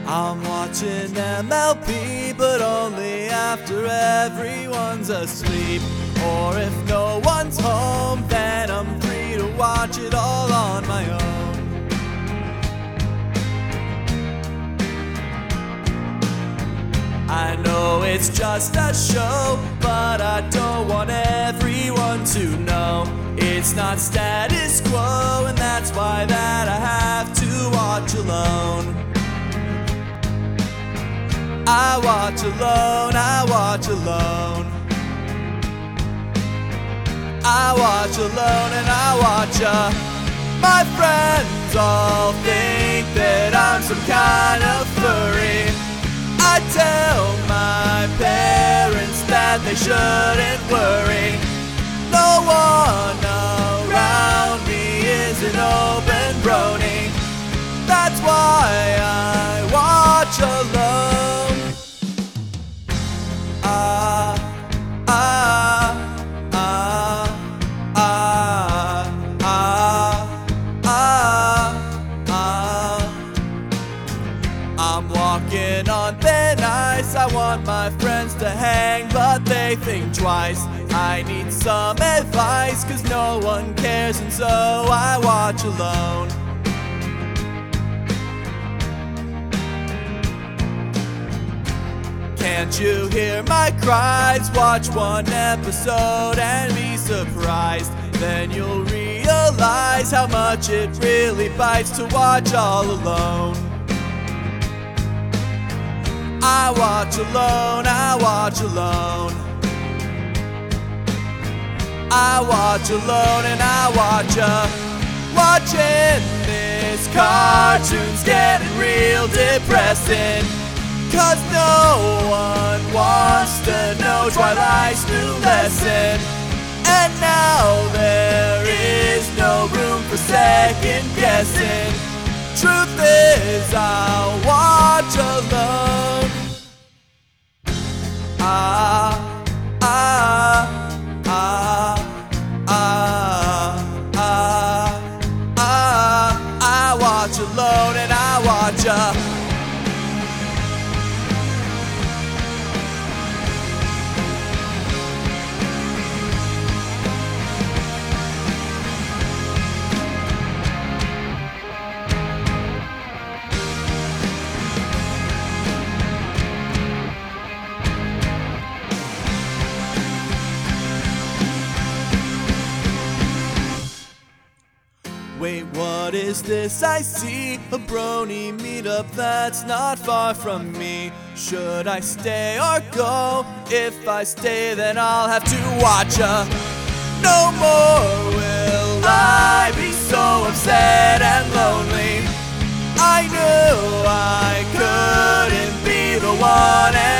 I'm watching MLB, but only after everyone's asleep. Or if no one's home, then I'm free to watch it all on my own. I know it's just a show, but I don't want everyone to know it's not status quo, and that's why that I have to watch alone. I watch alone, I watch alone. I watch alone and I watch ya. My friends all think that I'm some kind of furry. I tell my parents that they shouldn't worry. No one around me is an open brony. That's why I watch alone. I'm walking on thin ice. I want my friends to hang, but they think twice. I need some advice, 'cause no one cares, and so I watch alone. Can't you hear my cries? Watch one episode and be surprised. Then you'll realize how much it really bites to watch all alone. I watch alone, I watch alone. I watch alone and I watch ya. Watching this cartoon's getting real depressing, 'cause no one wants to know Twilight's new lesson. And now there is no room for second guessing. Truth is, I'll watch alone. I watch alone and I watch ya. Wait, what is this I see? A brony meetup that's not far from me. Should I stay or go? If I stay, then I'll have to watch ya. No more will I be so upset and lonely. I knew I couldn't be the one